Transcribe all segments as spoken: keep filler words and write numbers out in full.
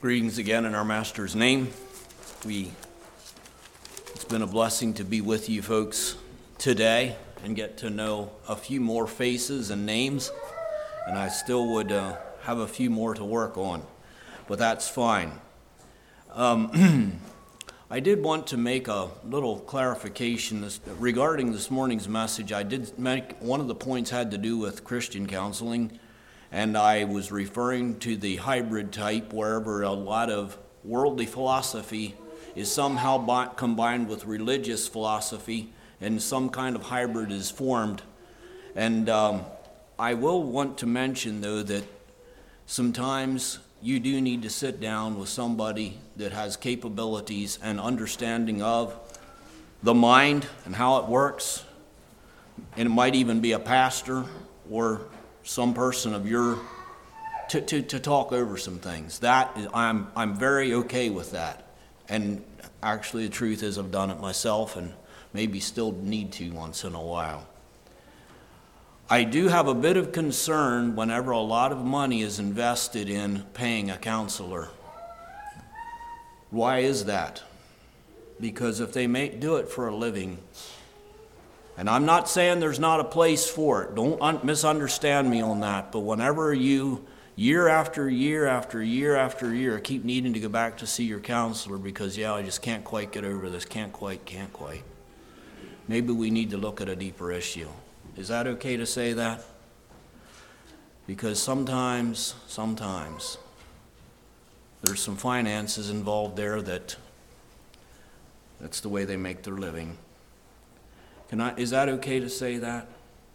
Greetings again in our Master's name. We, it's been a blessing to be with you folks today and get to know a few more faces and names, and I still would uh, have a few more to work on, but that's fine. Um, I did want to make a little clarification this, regarding this morning's message. I did make, one of the points had to do with Christian counseling, and I was referring to the hybrid type, wherever a lot of worldly philosophy is somehow bi- combined with religious philosophy, and some kind of hybrid is formed. And um, I will want to mention, though, that sometimes you do need to sit down with somebody that has capabilities and understanding of the mind and how it works. And it might even be a pastor or some person of your, to, to, to talk over some things. That is, I'm, I'm very okay with that. And actually the truth is I've done it myself and maybe still need to once in a while. I do have a bit of concern whenever a lot of money is invested in paying a counselor. Why is that? Because if they may do it for a living, and I'm not saying there's not a place for it, don't un- misunderstand me on that, but whenever you, year after year after year after year, keep needing to go back to see your counselor because, yeah, I just can't quite get over this, can't quite, can't quite, maybe we need to look at a deeper issue. Is that okay to say that? Because sometimes, sometimes, there's some finances involved there that, that's the way they make their living. Can I, is that okay to say that?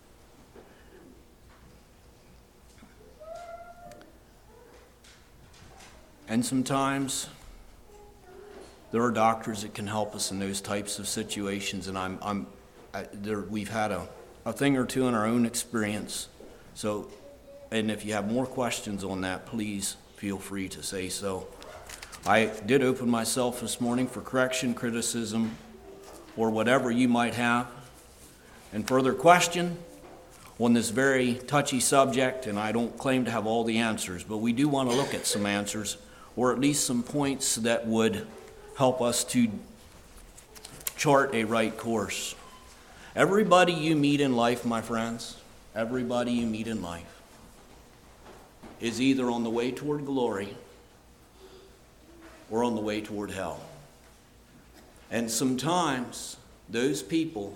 And sometimes there are doctors that can help us in those types of situations, and I'm, I'm, I, there, we've had a, a thing or two in our own experience. So, and if you have more questions on that, please feel free to say so. I did open myself this morning for correction, criticism, or whatever you might have. And further question on this very touchy subject, and I don't claim to have all the answers, but we do want to look at some answers, or at least some points that would help us to chart a right course. Everybody you meet in life, my friends, everybody you meet in life is either on the way toward glory or on the way toward hell. And sometimes those people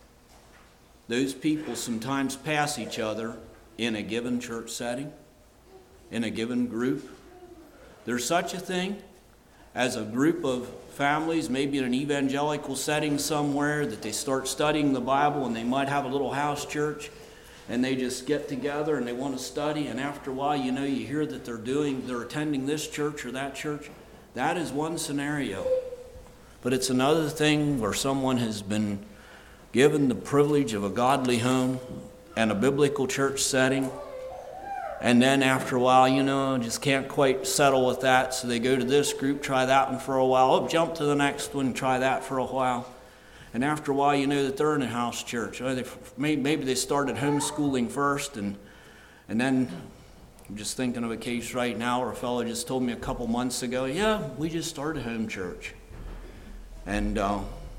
Those people sometimes pass each other in a given church setting, in a given group. There's such a thing as a group of families, maybe in an evangelical setting somewhere, that they start studying the Bible and they might have a little house church and they just get together and they want to study, and after a while, you know, you hear that they're doing, they're attending this church or that church. That is one scenario. But it's another thing where someone has been given the privilege of a godly home and a biblical church setting, and then after a while, you know, just can't quite settle with that, so they go to this group, try that one for a while, oh, jump to the next one, try that for a while, and after a while, you know that they're in a house church. Or they, maybe they started homeschooling first, and and then I'm just thinking of a case right now where a fellow just told me a couple months ago, yeah, we just started home church, and uh,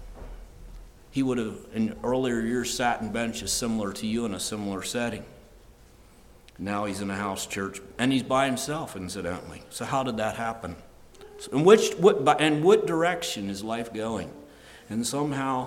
he would have, in earlier years, sat in benches similar to you in a similar setting. Now he's in a house church, and he's by himself, incidentally. So how did that happen? So in which, what, and what direction is life going? And somehow,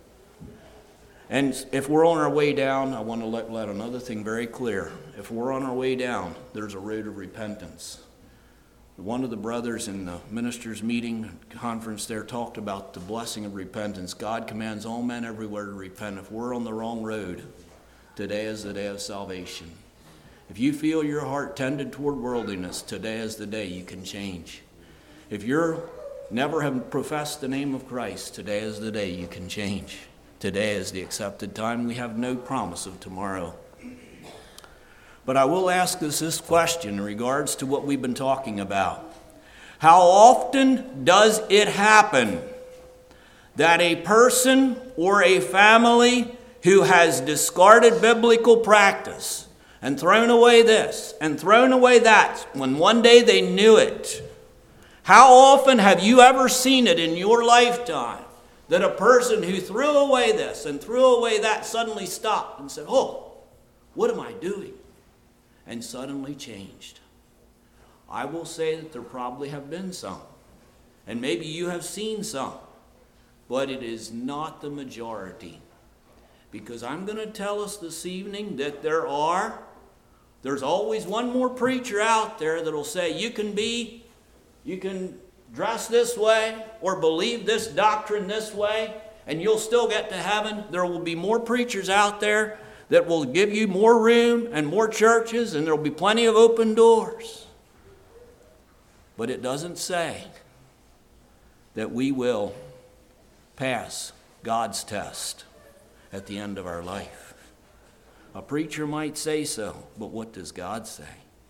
and if we're on our way down, I want to let, let another thing very clear. If we're on our way down, there's a road of repentance. One of the brothers in the ministers' meeting conference there talked about the blessing of repentance. God commands all men everywhere to repent. If we're on the wrong road, today is the day of salvation. If you feel your heart tended toward worldliness, today is the day you can change. If you're never have professed the name of Christ, today is the day you can change. Today is the accepted time. We have no promise of tomorrow. But I will ask us this question in regards to what we've been talking about. How often does it happen that a person or a family who has discarded biblical practice and thrown away this and thrown away that, when one day they knew it, How often have you ever seen it in your lifetime that a person who threw away this and threw away that suddenly stopped and said, oh, what am I doing? And suddenly changed? I will say that there probably have been some. And maybe you have seen some. But it is not the majority. Because I'm going to tell us this evening that there are, there's always one more preacher out there that'll say you can be, you can dress this way or believe this doctrine this way and you'll still get to heaven. There will be more preachers out there that will give you more room and more churches, and there will be plenty of open doors. But it doesn't say that we will pass God's test at the end of our life. A preacher might say so, but what does God say?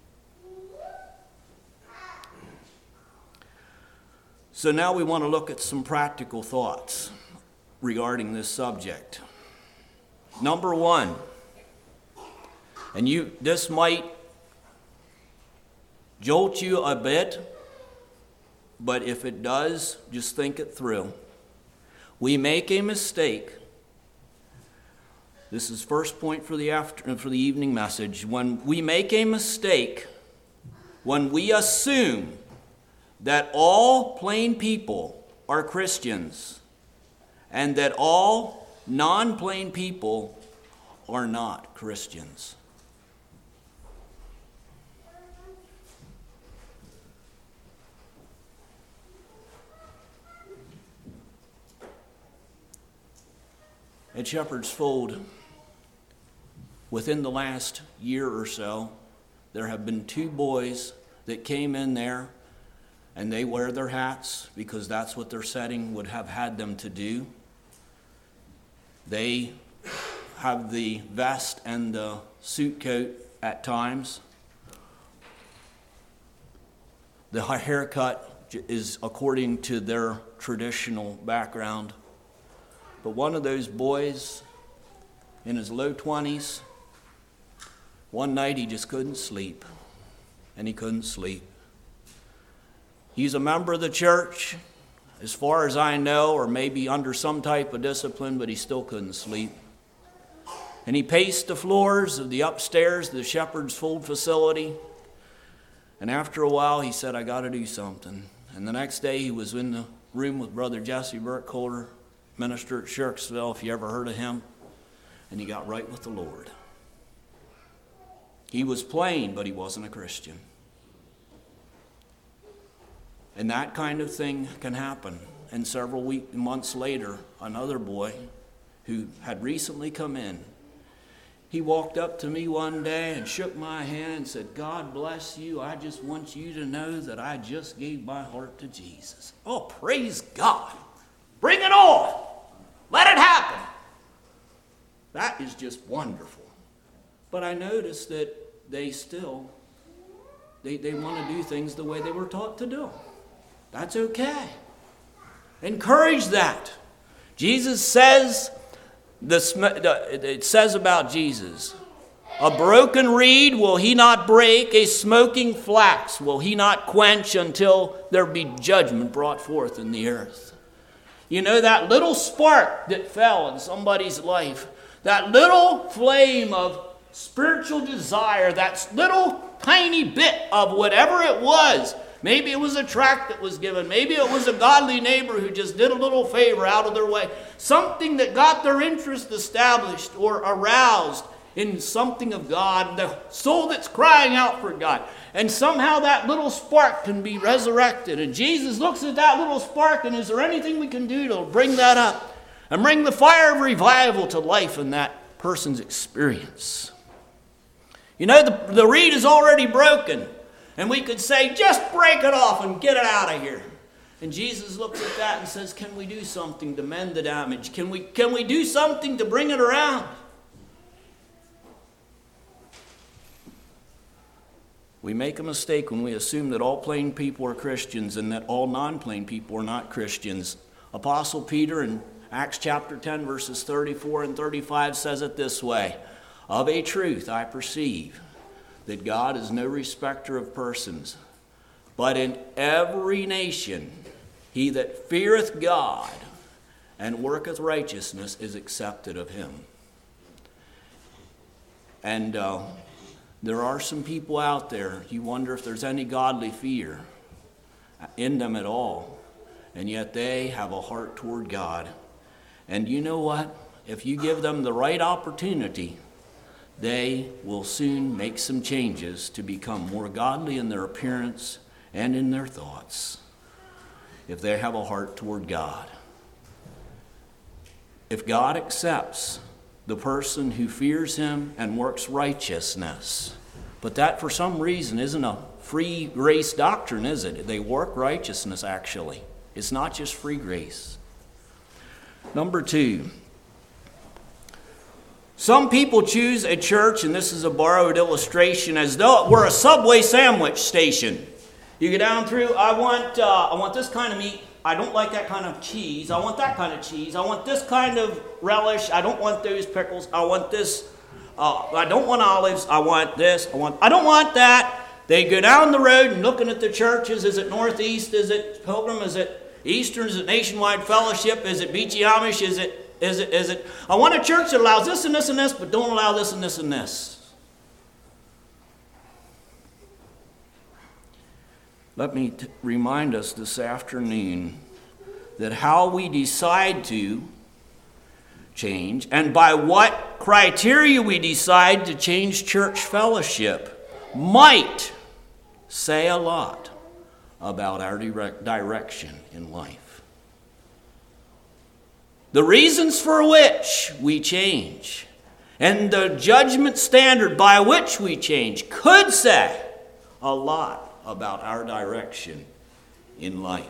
So now we want to look at some practical thoughts regarding this subject. Number one, and you this might jolt you a bit, but if it does, just think it through. We make a mistake. This is first point for the after for the evening message. When we make a mistake, when we assume that all plain people are Christians and that all non-plain people are not Christians. At Shepherd's Fold, within the last year or so, there have been two boys that came in there, and they wear their hats because that's what their setting would have had them to do. They have the vest and the suit coat at times. The haircut is according to their traditional background. But one of those boys in his low twenties, one night he just couldn't sleep, and he couldn't sleep. He's a member of the church, as far as I know, or maybe under some type of discipline, but he still couldn't sleep. And he paced the floors of the upstairs, the Shepherd's Fold facility. And after a while, he said, I got to do something. And the next day, he was in the room with Brother Jesse Burkholder, minister at Shirksville, if you ever heard of him. And he got right with the Lord. He was plain, but he wasn't a Christian. And that kind of thing can happen. And several weeks, months later, another boy who had recently come in, he walked up to me one day and shook my hand and said, God bless you. I just want you to know that I just gave my heart to Jesus. Oh, praise God. Bring it on. Let it happen. That is just wonderful. But I noticed that they still, they, they want to do things the way they were taught to do. That's okay. Encourage that. Jesus says, the, it says about Jesus, a broken reed will he not break, a smoking flax will he not quench until there be judgment brought forth in the earth. You know, that little spark that fell in somebody's life, that little flame of spiritual desire, that little tiny bit of whatever it was. Maybe it was a tract that was given. Maybe it was a godly neighbor who just did a little favor out of their way. Something that got their interest established or aroused in something of God. The soul that's crying out for God. And somehow that little spark can be resurrected. And Jesus looks at that little spark, and is there anything we can do to bring that up? And bring the fire of revival to life in that person's experience. You know, the, the reed is already broken. And we could say, just break it off and get it out of here. And Jesus looks at that and says, can we do something to mend the damage? Can we, can we do something to bring it around? We make a mistake when we assume that all plain people are Christians and that all non-plain people are not Christians. Apostle Peter in Acts chapter ten, verses thirty-four and thirty-five says it this way, of a truth I perceive that God is no respecter of persons, But in every nation, he that feareth God and worketh righteousness is accepted of him. And uh, there are some people out there, you wonder if there's any godly fear in them at all. And yet they have a heart toward God. And you know what? If you give them the right opportunity, they will soon make some changes to become more godly in their appearance and in their thoughts, if they have a heart toward God. If God accepts the person who fears him and works righteousness, but that for some reason isn't a free grace doctrine, is it? They work righteousness, actually. It's not just free grace. Number two, some people choose a church, and this is a borrowed illustration, as though it were a Subway sandwich station. You go down through, I want, uh, I want this kind of meat. I don't like that kind of cheese. I want that kind of cheese. I want this kind of relish. I don't want those pickles. I want this. Uh, I don't want olives. I want this. I want. I don't want that. They go down the road and looking at the churches. Is it Northeast? Is it Pilgrim? Is it Eastern? Is it Nationwide Fellowship? Is it Beachy Amish? Is it? Is it? Is it? I want a church that allows this and this and this, but don't allow this and this and this. Let me t- remind us this afternoon that how we decide to change and by what criteria we decide to change church fellowship might say a lot about our direct direction in life. The reasons for which we change and the judgment standard by which we change could say a lot about our direction in life.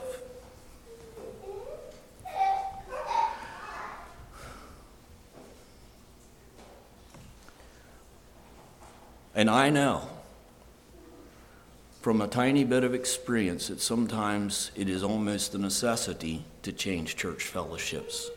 And I know from a tiny bit of experience that sometimes it is almost a necessity to change church fellowships.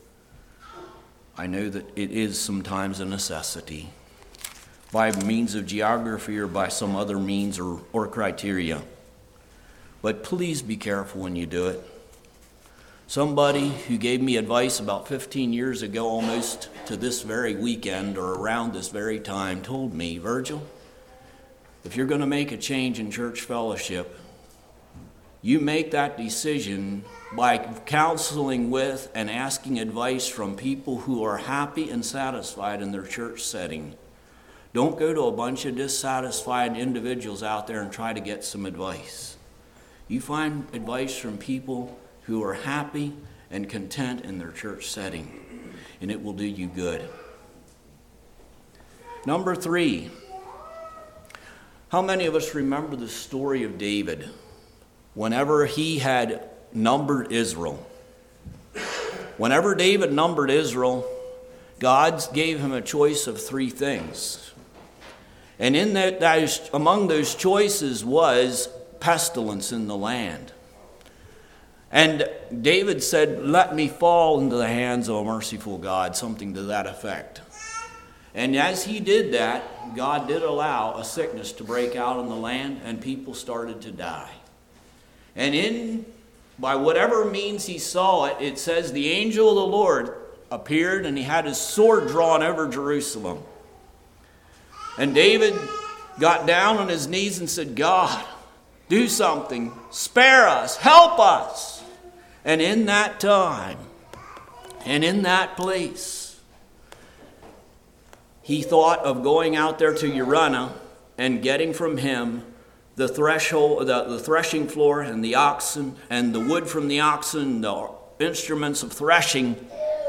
I know that it is sometimes a necessity, by means of geography or by some other means or, or criteria. But please be careful when you do it. Somebody who gave me advice about fifteen years ago, almost to this very weekend or around this very time, told me, Virgil, if you're going to make a change in church fellowship, you make that decision by counseling with and asking advice from people who are happy and satisfied in their church setting. Don't go to a bunch of dissatisfied individuals out there and try to get some advice. You find advice from people who are happy and content in their church setting, and it will do you good. Number three, how many of us remember the story of David whenever he had numbered Israel? Whenever David numbered Israel, God gave him a choice of three things. And in that, those, among those choices was pestilence in the land. And David said, let me fall into the hands of a merciful God, something to that effect. And as he did that, God did allow a sickness to break out in the land, and people started to die. And in, by whatever means he saw it, it says the angel of the Lord appeared, and he had his sword drawn over Jerusalem. And David got down on his knees and said, God, do something. Spare us. Help us. And in that time, and in that place, he thought of going out there to Uraunah and getting from him the threshold, the, the threshing floor and the oxen and the wood from the oxen, the instruments of threshing,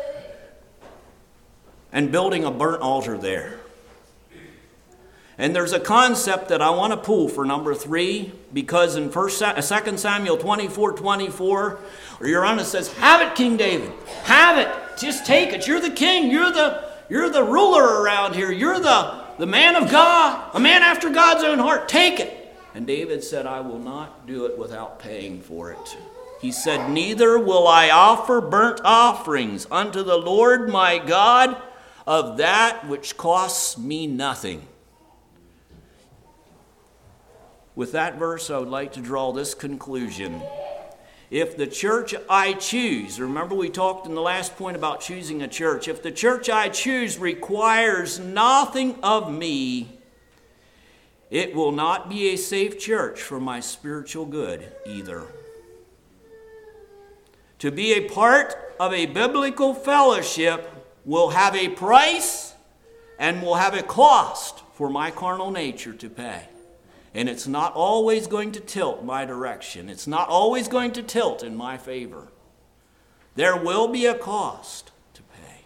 and building a burnt altar there. And there's a concept that I want to pull for number three, because in First, Second Samuel twenty-four twenty-four, Uraunah says, have it, King David. Have it. Just take it. You're the king. You're the, you're the ruler around here. You're the, the man of God, a man after God's own heart. Take it. And David said, I will not do it without paying for it. He said, neither will I offer burnt offerings unto the Lord my God of that which costs me nothing. With that verse, I would like to draw this conclusion. If the church I choose, remember we talked in the last point about choosing a church, if the church I choose requires nothing of me, it will not be a safe church for my spiritual good either. To be a part of a biblical fellowship will have a price and will have a cost for my carnal nature to pay. And it's not always going to tilt my direction. It's not always going to tilt in my favor. There will be a cost to pay.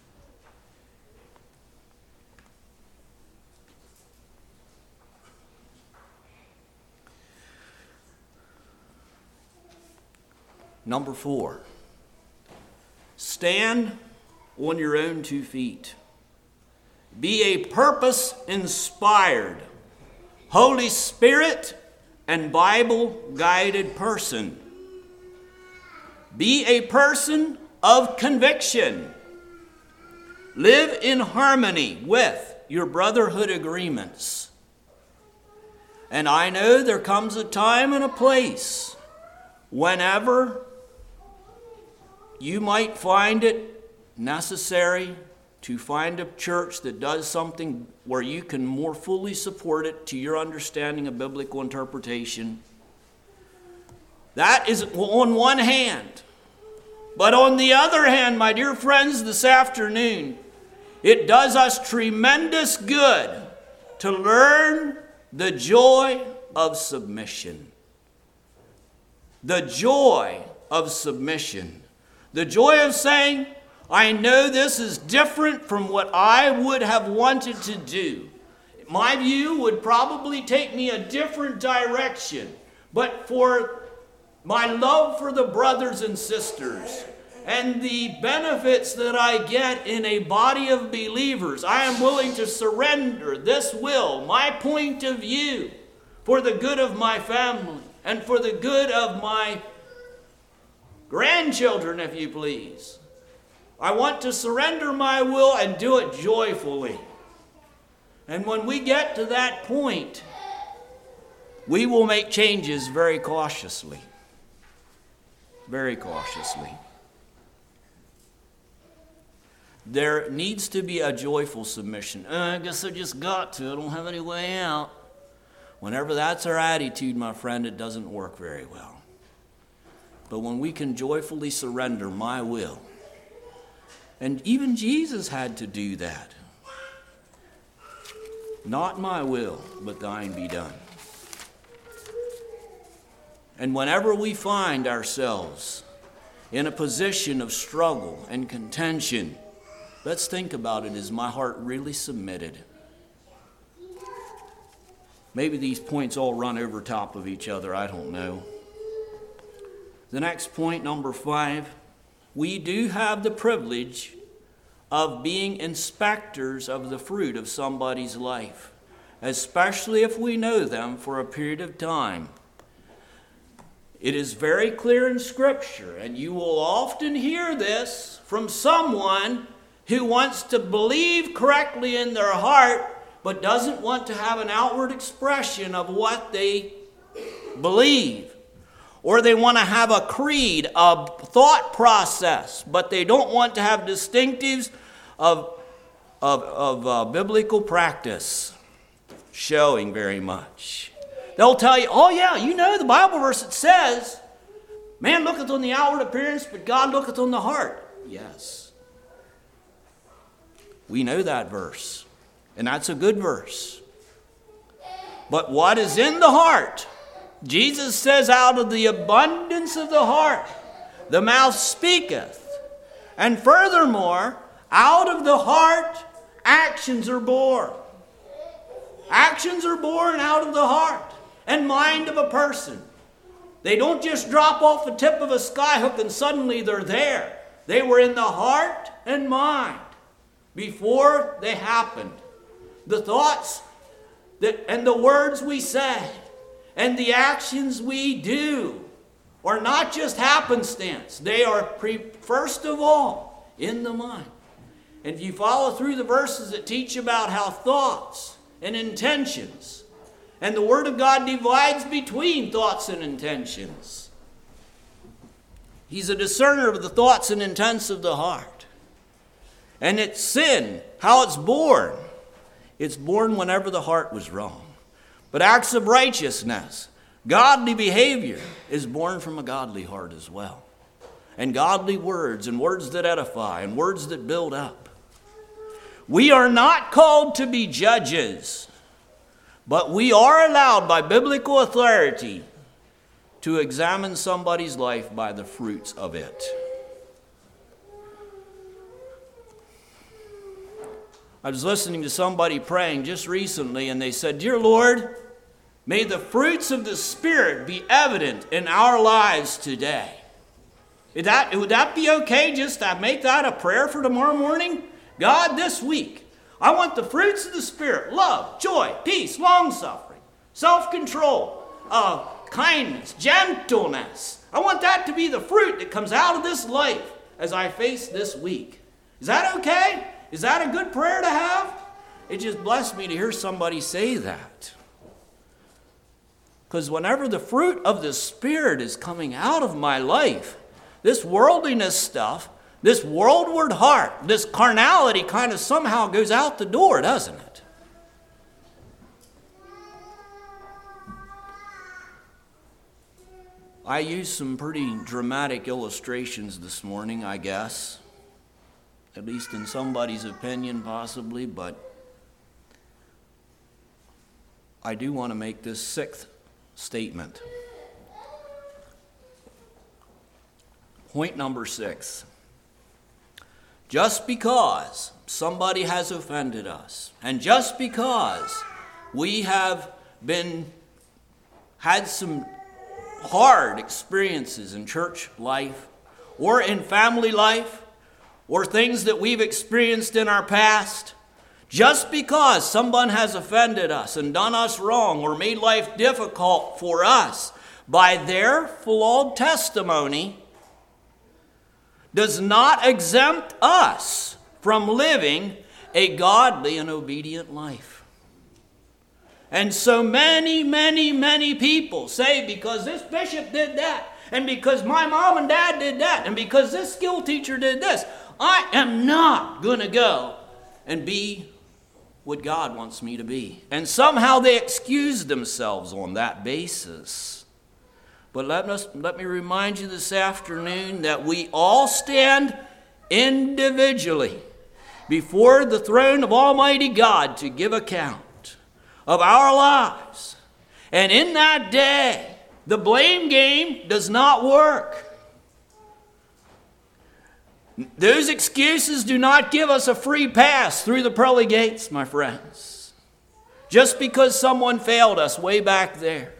Number four, stand on your own two feet. Be a purpose-inspired, Holy Spirit and Bible-guided person. Be a person of conviction. Live in harmony with your brotherhood agreements. And I know there comes a time and a place whenever you might find it necessary to find a church that does something where you can more fully support it to your understanding of biblical interpretation. That is on one hand. But on the other hand, my dear friends, this afternoon, it does us tremendous good to learn the joy of submission. The joy of submission. The joy of saying, I know this is different from what I would have wanted to do. My view would probably take me a different direction. But for my love for the brothers and sisters and the benefits that I get in a body of believers, I am willing to surrender this will, my point of view, for the good of my family and for the good of my grandchildren, if you please. I want to surrender my will and do it joyfully. And when we get to that point, we will make changes very cautiously. Very cautiously. There needs to be a joyful submission. Uh, I guess I just got to. I don't have any way out. Whenever that's our attitude, my friend, it doesn't work very well. But when we can joyfully surrender my will, and even Jesus had to do that. Not my will, but thine be done. And whenever we find ourselves in a position of struggle and contention, let's think about it. Is my heart really submitted? Maybe these points all run over top of each other. I don't know. The next point, number five. We do have the privilege of being inspectors of the fruit of somebody's life, especially if we know them for a period of time. It is very clear in Scripture, and you will often hear this from someone who wants to believe correctly in their heart, but doesn't want to have an outward expression of what they believe. Or they want to have a creed, a thought process, but they don't want to have distinctives of, of, of uh, biblical practice showing very much. They'll tell you, oh yeah, you know the Bible verse that says, man looketh on the outward appearance, but God looketh on the heart. Yes. We know that verse, and that's a good verse. But what is in the heart? Jesus says, out of the abundance of the heart, the mouth speaketh. And furthermore, out of the heart, actions are born. Actions are born out of the heart and mind of a person. They don't just drop off the tip of a skyhook and suddenly they're there. They were in the heart and mind before they happened. The thoughts that, and the words we say and the actions we do are not just happenstance. They are pre- first of all in the mind. And if you follow through the verses that teach about how thoughts and intentions And the Word of God divides between thoughts and intentions. He's a discerner of the thoughts and intents of the heart. And it's sin, how it's born. It's born whenever the heart was wrong. But acts of righteousness, godly behavior, is born from a godly heart as well. And godly words, and words that edify, and words that build up. We are not called to be judges, but we are allowed by biblical authority to examine somebody's life by the fruits of it. I was listening to somebody praying just recently, and they said, "Dear Lord, may the fruits of the Spirit be evident in our lives today." Would that, would that be okay just to make that a prayer for tomorrow morning? God, this week, I want the fruits of the Spirit, love, joy, peace, long-suffering, self-control, uh, kindness, gentleness. I want that to be the fruit that comes out of this life as I face this week. Is that okay? Is that a good prayer to have? It just blessed me to hear somebody say that. Because whenever the fruit of the Spirit is coming out of my life, this worldliness stuff, this worldward heart, this carnality kind of somehow goes out the door, doesn't it? I used some pretty dramatic illustrations this morning, I guess. At least in somebody's opinion, possibly, but I do want to make this sixth statement. Point number six. Just because somebody has offended us, and just because we have been had some hard experiences in church life or in family life or things that we've experienced in our past, just because someone has offended us and done us wrong or made life difficult for us by their flawed testimony, does not exempt us from living a godly and obedient life. And so many, many, many people say, because this bishop did that, and because my mom and dad did that, and because this school teacher did this, I am not going to go and be what God wants me to be. And somehow they excuse themselves on that basis. But let us, let me remind you this afternoon that we all stand individually before the throne of Almighty God to give account of our lives. And in that day, the blame game does not work. Those excuses do not give us a free pass through the pearly gates, my friends. Just because someone failed us way back there.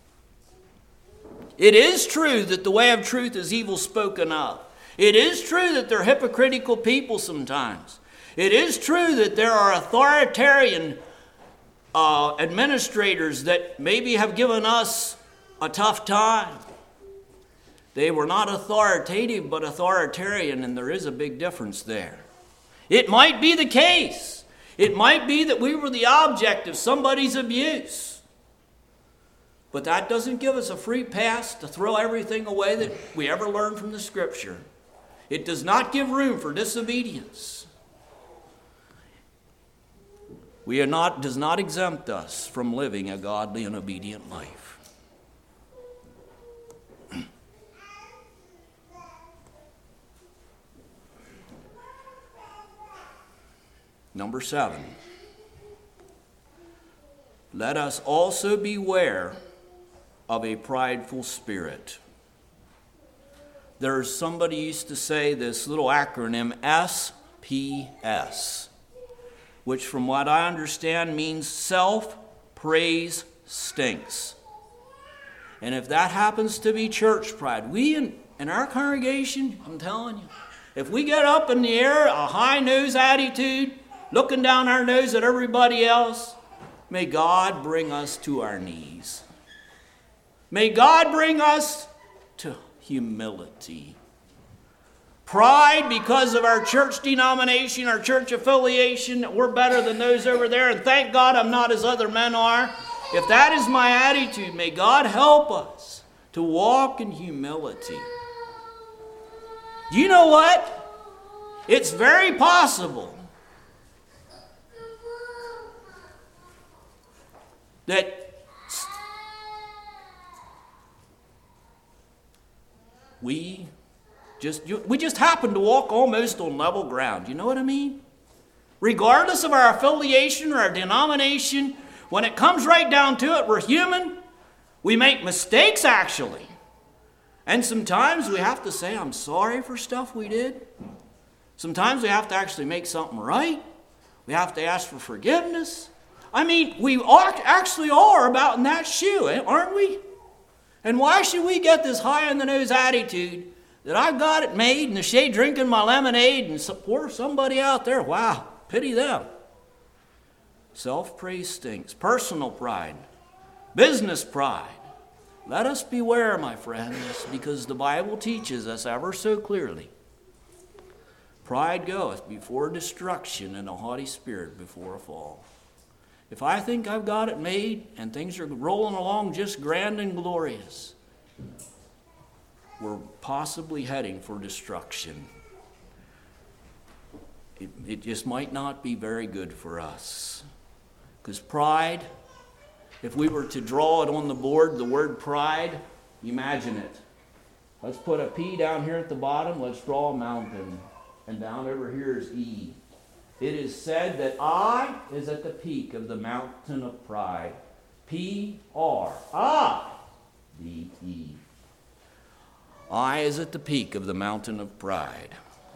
It is true that the way of truth is evil spoken of. It is true that they're hypocritical people sometimes. It is true that there are authoritarian uh, administrators that maybe have given us a tough time. They were not authoritative, but authoritarian, and there is a big difference there. It might be the case. It might be that we were the object of somebody's abuse. But that doesn't give us a free pass to throw everything away that we ever learned from the Scripture. It does not give room for disobedience. We are not, does not exempt us from living a godly and obedient life. Number seven. Let us also beware of a prideful spirit. There's somebody used to say this little acronym S P S, which from what I understand means self-praise stinks. And if that happens to be church pride, we in, in our congregation, I'm telling you, if we get up in the air, a high-nose attitude, looking down our nose at everybody else, may God bring us to our knees. May God bring us to humility. Pride because of our church denomination, our church affiliation, that we're better than those over there, and thank God I'm not as other men are. if that is my attitude, may God help us to walk in humility. Do you know what? It's very possible that we just we just happen to walk almost on level ground. You know what I mean? Regardless of our affiliation or our denomination, when it comes right down to it, we're human. We make mistakes, actually. And sometimes we have to say, I'm sorry for stuff we did. Sometimes we have to actually make something right. We have to ask for forgiveness. I mean, we actually are about in that shoe, aren't we? And why should we get this high-on-the-nose attitude that I've got it made in the shade drinking my lemonade and support somebody out there? Wow, pity them. Self-praise stinks. Personal pride. Business pride. Let us beware, my friends, because the Bible teaches us ever so clearly. Pride goeth before destruction, and a haughty spirit before a fall. If I think I've got it made and things are rolling along just grand and glorious, we're possibly heading for destruction. It, it just might not be very good for us. Because pride, if we were to draw it on the board, the word pride, imagine it. Let's put a P down here at the bottom. Let's draw a mountain. And down over here is E. It is said that I is at the peak of the mountain of pride. P R I D E. I is at the peak of the mountain of pride.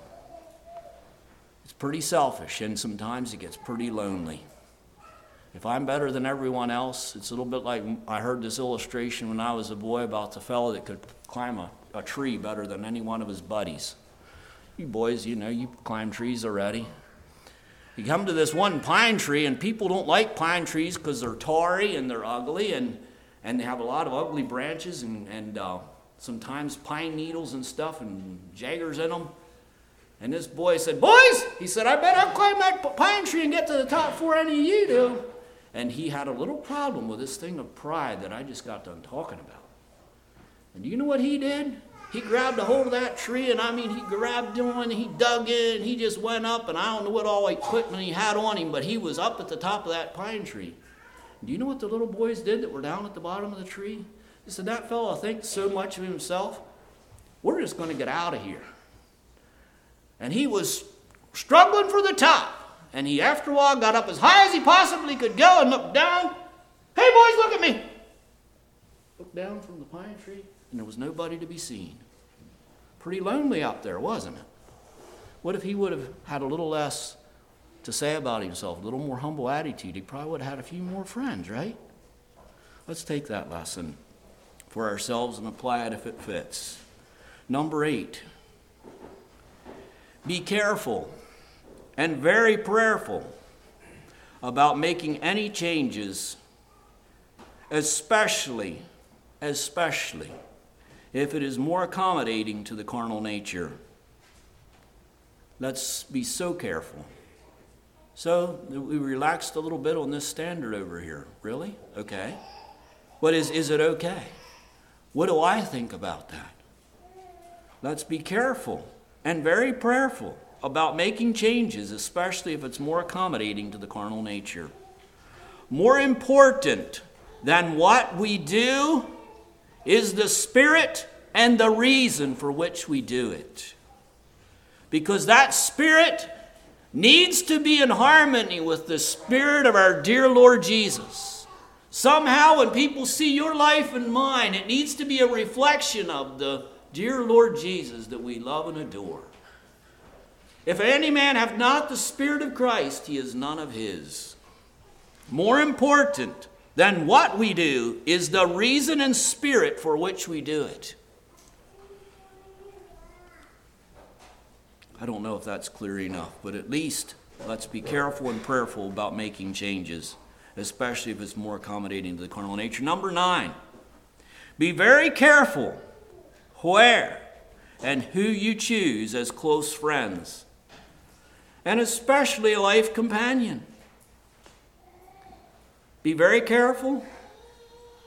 It's pretty selfish, and sometimes it gets pretty lonely. If I'm better than everyone else, it's a little bit like I heard this illustration when I was a boy about the fellow that could climb a, a tree better than any one of his buddies. You boys, you know, you climb trees already. You come to this one pine tree, and people don't like pine trees because they're tarry and they're ugly, and, and they have a lot of ugly branches and, and uh, sometimes pine needles and stuff and jaggers in them. And this boy said, boys, he said, I bet I'll climb that pine tree and get to the top before any of you do. And he had a little problem with this thing of pride that I just got done talking about. And do you know what he did? He grabbed a hold of that tree, and I mean, he grabbed on, he dug in, he just went up, and I don't know what all equipment he had on him, but he was up at the top of that pine tree. And do you know what the little boys did that were down at the bottom of the tree? They said, that fellow thinks so much of himself, we're just going to get out of here. And he was struggling for the top, and he, after a while, got up as high as he possibly could go and looked down. Hey, boys, look at me. Looked down from the pine tree, and there was nobody to be seen. Pretty lonely out there, wasn't it? What if he would have had a little less to say about himself, a little more humble attitude? He probably would have had a few more friends, right? Let's take that lesson for ourselves and apply it if it fits. Number eight, be careful and very prayerful about making any changes, especially, especially if it is more accommodating to the carnal nature. Let's be so careful. So we relaxed a little bit on this standard over here. Really? Okay. What is, is it okay? What do I think about that? Let's be careful and very prayerful about making changes, especially if it's more accommodating to the carnal nature. More important than what we do is the spirit and the reason for which we do it. Because that spirit needs to be in harmony with the spirit of our dear Lord Jesus. Somehow when people see your life and mine, it needs to be a reflection of the dear Lord Jesus that we love and adore. If any man have not the Spirit of Christ, he is none of his. More important than what we do is the reason and spirit for which we do it. I don't know if that's clear enough, but at least let's be careful and prayerful about making changes, especially if it's more accommodating to the carnal nature. Number nine, be very careful where and who you choose as close friends, and especially a life companion. Be very careful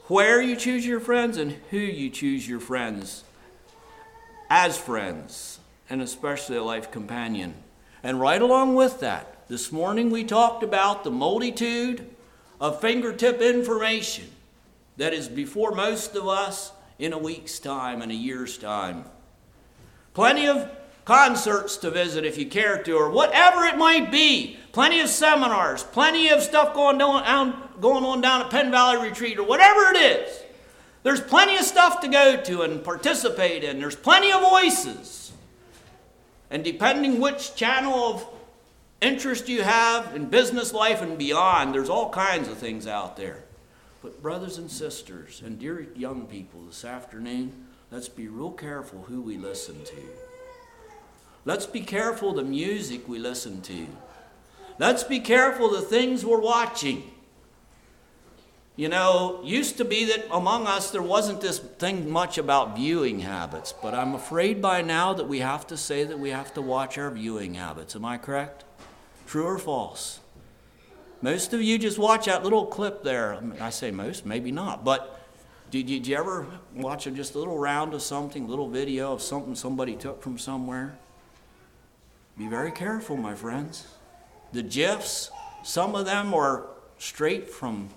where you choose your friends and who you choose your friends as friends, and especially a life companion. And right along with that, this morning we talked about the multitude of fingertip information that is before most of us in a week's time, in a year's time. Plenty of concerts to visit if you care to, or whatever it might be. Plenty of seminars, plenty of stuff going on, going on down at Penn Valley Retreat, or whatever it is. There's plenty of stuff to go to and participate in. There's plenty of voices. And depending which channel of interest you have in business life and beyond, there's all kinds of things out there. But brothers and sisters, and dear young people, this afternoon, let's be real careful who we listen to. Let's be careful the music we listen to. Let's be careful the things we're watching. You know, used to be that among us there wasn't this thing much about viewing habits, but I'm afraid by now that we have to say that we have to watch our viewing habits. Am I correct? True or false? Most of you just watch that little clip there. I, mean, I say most, maybe not, but did you, did you ever watch a, just a little round of something, a little video of something somebody took from somewhere? Be very careful, my friends. The GIFs, some of them are straight from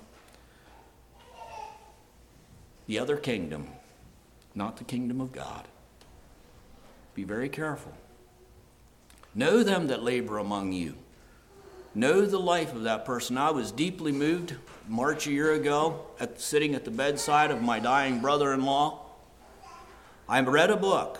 the other kingdom, not the kingdom of God. Be very careful. Know them that labor among you. Know the life of that person. I was deeply moved March a year ago, at, sitting at the bedside of my dying brother-in-law. I read a book,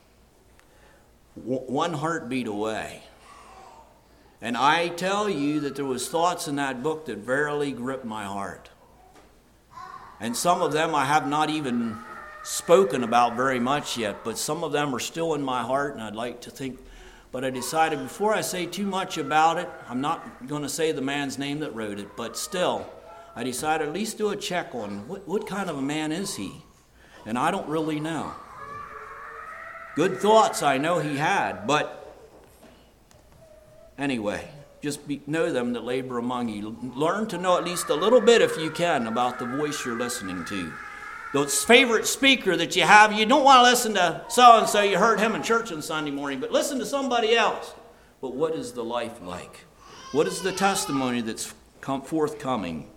One Heartbeat Away. And I tell you that there was thoughts in that book that verily gripped my heart. And some of them I have not even spoken about very much yet, but some of them are still in my heart, and I'd like to think. But I decided before I say too much about it, I'm not going to say the man's name that wrote it, but still, I decided at least do a check on what, what kind of a man is he? And I don't really know. Good thoughts I know he had, but anyway, just be, know them that labor among you. Learn to know at least a little bit, if you can, about the voice you're listening to. Those favorite speaker that you have, you don't want to listen to so-and-so, you heard him in church on Sunday morning, but listen to somebody else. But what is the life like? What is the testimony that's come forthcoming?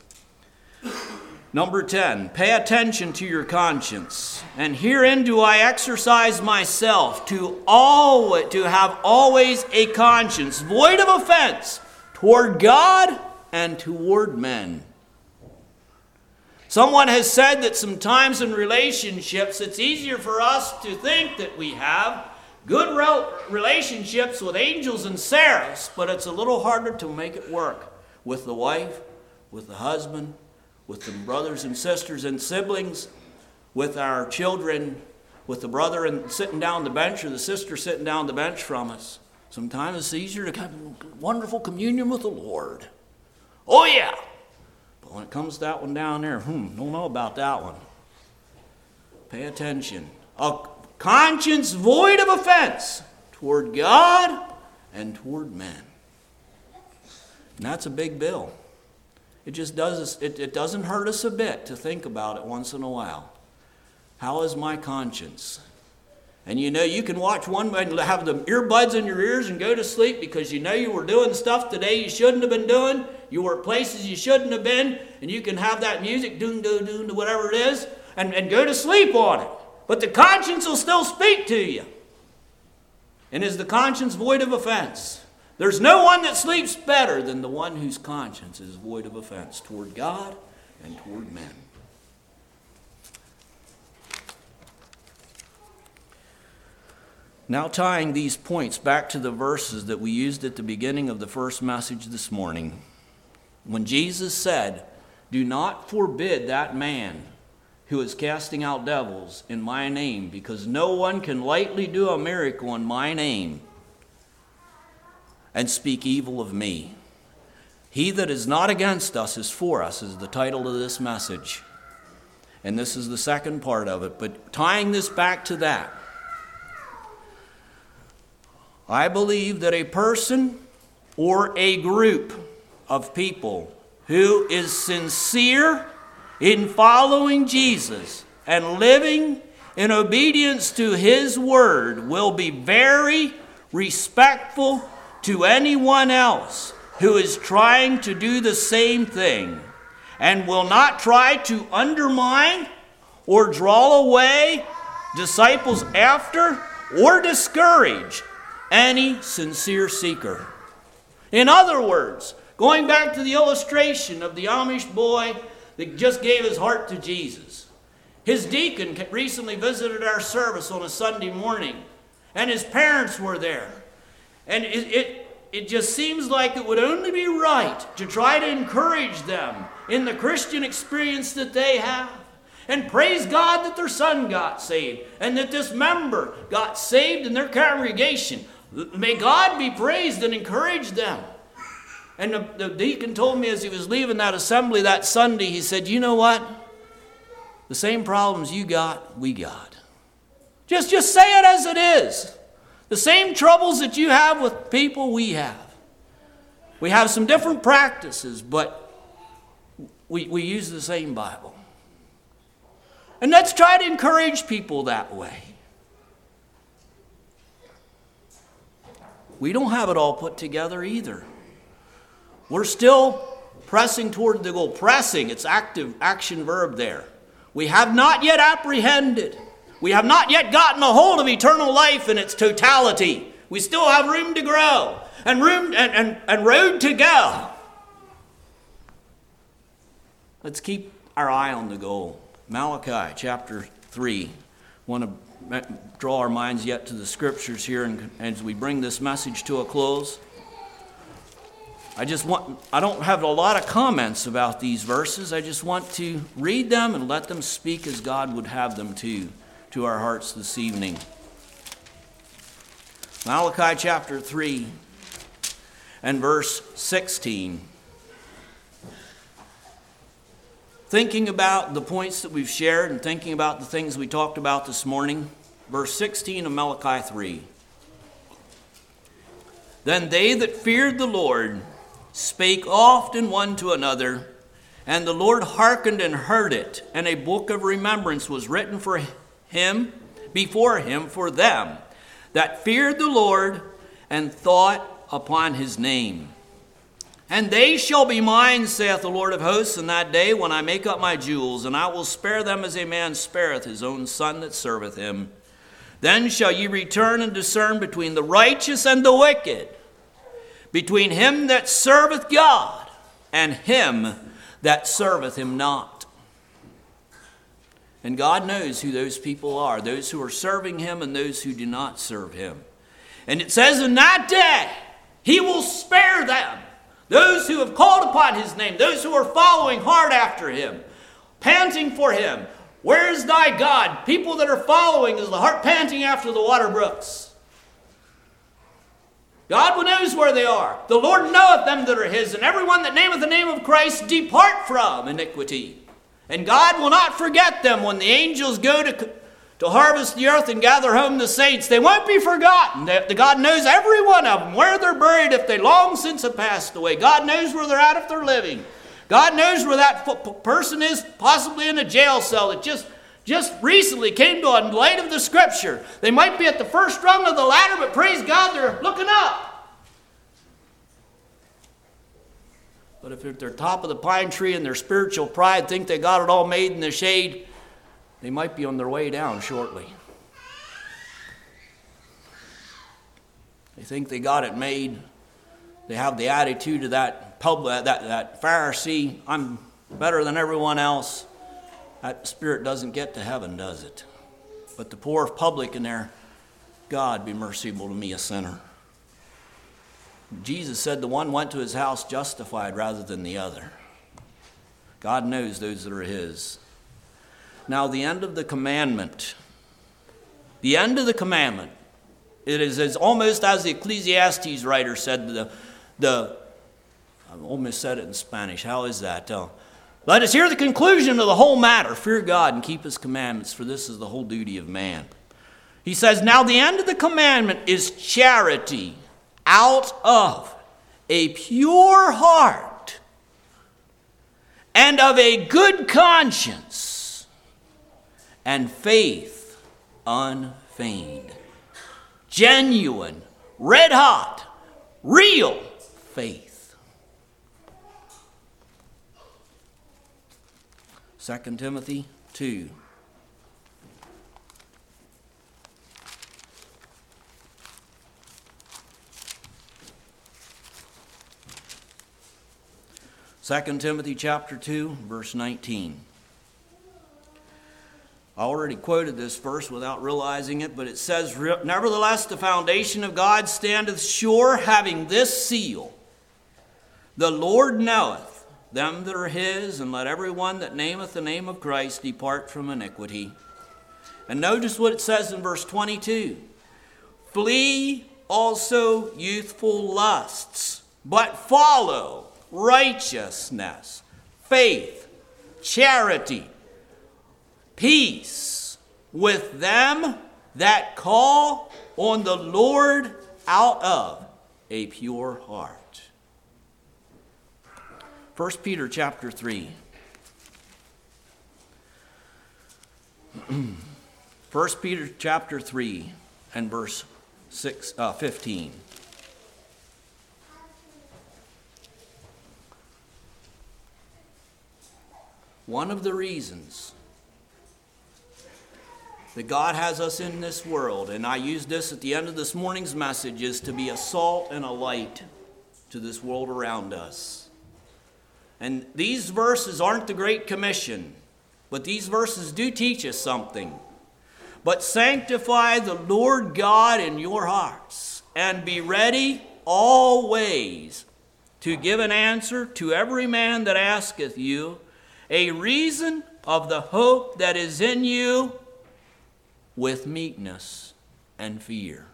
Number ten, pay attention to your conscience. And herein do I exercise myself to always, to have always a conscience void of offense toward God and toward men. Someone has said that sometimes in relationships it's easier for us to think that we have good relationships with angels and seraphs, but it's a little harder to make it work with the wife, with the husband, with the brothers and sisters and siblings, with our children, with the brother and sitting down the bench or the sister sitting down the bench from us. Sometimes it's easier to have wonderful communion with the Lord. Oh yeah! But when it comes to that one down there, hmm, don't know about that one. Pay attention. A conscience void of offense toward God and toward men. And that's a big bill. It just does, it, it doesn't hurt us a bit to think about it once in a while. How is my conscience? And you know, you can watch one and have the earbuds in your ears and go to sleep because you know you were doing stuff today you shouldn't have been doing. You were places you shouldn't have been. And you can have that music, doon, doon, doon, whatever it is, and, and go to sleep on it. But the conscience will still speak to you. And is the conscience void of offense? There's no one that sleeps better than the one whose conscience is void of offense toward God and toward men. Now tying these points back to the verses that we used at the beginning of the first message this morning. When Jesus said, "Do not forbid that man who is casting out devils in my name, because no one can lightly do a miracle in my name and speak evil of me. He that is not against us is for us," is the title of this message. And this is the second part of it. But tying this back to that, I believe that a person or a group of people who is sincere in following Jesus and living in obedience to his word will be very respectful to anyone else who is trying to do the same thing, and will not try to undermine or draw away disciples after or discourage any sincere seeker. In other words, going back to the illustration of the Amish boy that just gave his heart to Jesus. His deacon recently visited our service on a Sunday morning, and his parents were there. And it, it, it just seems like it would only be right to try to encourage them in the Christian experience that they have. And praise God that their son got saved, and that this member got saved in their congregation. May God be praised and encourage them. And the, the deacon told me as he was leaving that assembly that Sunday, he said, you know what? The same problems you got, we got. Just, just say it as it is. The same troubles that you have with people, we have. We have some different practices, but we, we use the same Bible. And let's try to encourage people that way. We don't have it all put together either. We're still pressing toward the goal. Pressing, it's active action verb there. We have not yet apprehended. We have not yet gotten a hold of eternal life in its totality. We still have room to grow and room and, and, and road to go. Let's keep our eye on the goal. Malachi chapter three. I want to draw our minds yet to the scriptures here, and as we bring this message to a close. I just want, I don't have a lot of comments about these verses. I just want to read them and let them speak as God would have them to, to our hearts this evening. Malachi chapter three and verse sixteen. Thinking about the points that we've shared and thinking about the things we talked about this morning, verse sixteen of Malachi three. Then they that feared the Lord spake often one to another, and the Lord hearkened and heard it, and a book of remembrance was written for him, before him, for them that feared the Lord and thought upon his name. And they shall be mine, saith the Lord of hosts, in that day when I make up my jewels, and I will spare them as a man spareth his own son that serveth him. Then shall ye return and discern between the righteous and the wicked, between him that serveth God and him that serveth him not. And God knows who those people are, those who are serving him and those who do not serve him. And it says in that day, he will spare them, those who have called upon his name, those who are following hard after him, panting for him. Where is thy God? People that are following is the heart panting after the water brooks. God knows where they are. The Lord knoweth them that are his, and everyone that nameth the name of Christ depart from iniquity. And God will not forget them when the angels go to, to harvest the earth and gather home the saints. They won't be forgotten. They, God knows every one of them, where they're buried if they long since have passed away. God knows where they're at if they're living. God knows where that person is, possibly in a jail cell that just Just recently came to a light of the scripture. They might be at the first rung of the ladder, but praise God, they're looking up. But if they're top of the pine tree and their spiritual pride think they got it all made in the shade, they might be on their way down shortly. They think they got it made. They have the attitude of that public, that, that Pharisee, I'm better than everyone else. That spirit doesn't get to heaven, does it? But the poor publican there, God be merciful to me, a sinner. Jesus said the one went to his house justified rather than the other. God knows those that are his. Now the end of the commandment, the end of the commandment, it is as almost as the Ecclesiastes writer said, the, the I almost said it in Spanish. How is that? Uh, Let us hear the conclusion of the whole matter. Fear God and keep his commandments, for this is the whole duty of man. He says, now the end of the commandment is charity out of a pure heart and of a good conscience, and faith unfeigned. Genuine, red hot, real faith. Second Timothy two. Second Timothy chapter two, verse nineteen. I already quoted this verse without realizing it, but it says, "Nevertheless, the foundation of God standeth sure, having this seal. The Lord knoweth them that are his, and let every one that nameth the name of Christ depart from iniquity." And notice what it says in verse twenty-two. "Flee also youthful lusts, but follow righteousness, faith, charity, peace with them that call on the Lord out of a pure heart." First Peter chapter three. First Peter chapter three and verse six, uh, fifteen. One of the reasons that God has us in this world, and I used this at the end of this morning's message, is to be a salt and a light to this world around us. And these verses aren't the Great Commission, but these verses do teach us something. "But sanctify the Lord God in your hearts, and be ready always to give an answer to every man that asketh you a reason of the hope that is in you, with meekness and fear."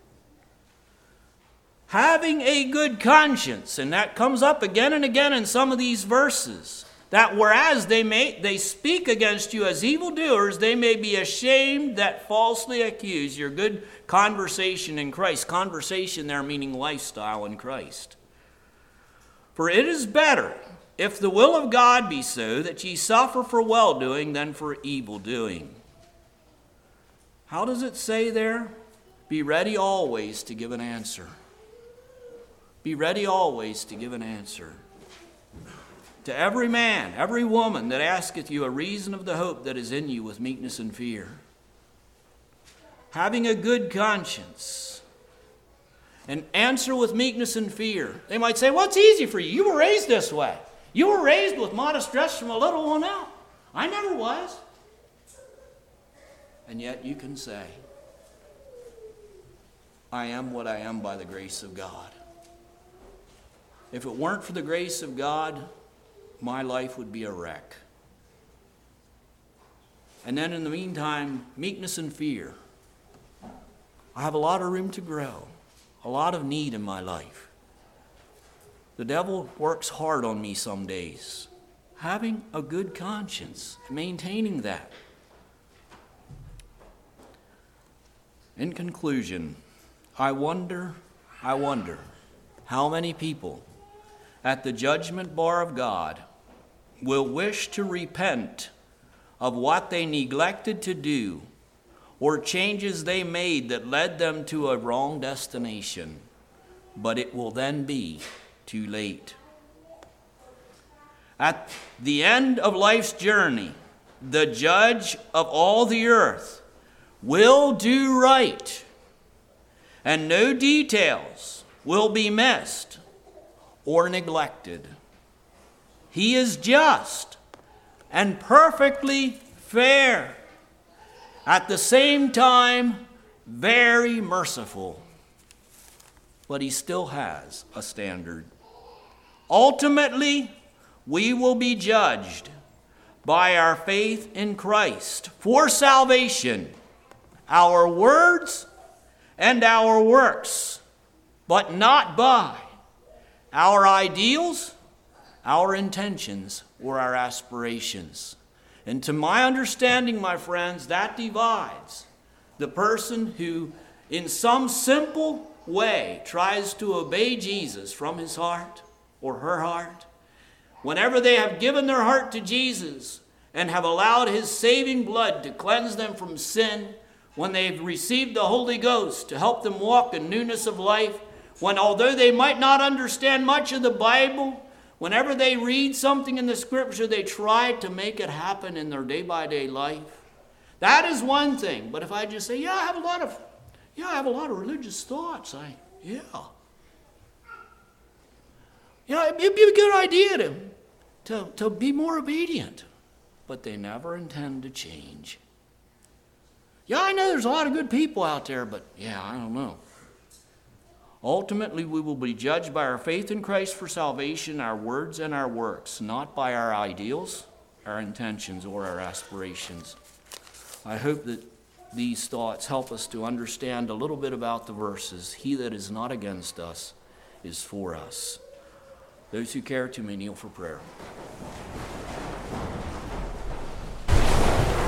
Having a good conscience, and that comes up again and again in some of these verses, that whereas they may they speak against you as evildoers, they may be ashamed that falsely accuse your good conversation in Christ. Conversation there meaning lifestyle in Christ. "For it is better, if the will of God be so, that ye suffer for well-doing than for evil-doing." How does it say there? Be ready always to give an answer. Be ready always to give an answer. "To every man, every woman that asketh you a reason of the hope that is in you with meekness and fear." Having a good conscience. And answer with meekness and fear. They might say, "What's easy for you? You were raised this way. You were raised with modest dress from a little one out. I never was." And yet you can say, "I am what I am by the grace of God. If it weren't for the grace of God, my life would be a wreck." And then in the meantime, meekness and fear. I have a lot of room to grow, a lot of need in my life. The devil works hard on me some days. Having a good conscience, maintaining that. In conclusion, I wonder, I wonder how many people at the judgment bar of God will wish to repent of what they neglected to do or changes they made that led them to a wrong destination, but it will then be too late. At the end of life's journey, the judge of all the earth will do right, and no details will be missed or neglected. He is just and perfectly fair, at the same time very merciful, but he still has a standard. Ultimately, we will be judged by our faith in Christ for salvation, our words and our works, but not by our ideals, our intentions, or our aspirations. And to my understanding, my friends, that divides the person who in some simple way tries to obey Jesus from his heart or her heart, whenever they have given their heart to Jesus and have allowed his saving blood to cleanse them from sin, when they've received the Holy Ghost to help them walk in newness of life, when although they might not understand much of the Bible, whenever they read something in the Scripture, they try to make it happen in their day-by-day life. That is one thing. But if I just say, yeah, I have a lot of, yeah, I have a lot of religious thoughts. I, yeah. You know, it'd be a good idea to, to, to be more obedient. But they never intend to change. Yeah, I know there's a lot of good people out there, but yeah, I don't know. Ultimately, we will be judged by our faith in Christ for salvation, our words and our works, not by our ideals, our intentions, or our aspirations. I hope that these thoughts help us to understand a little bit about the verses. He that is not against us is for us. Those who care to may kneel for prayer.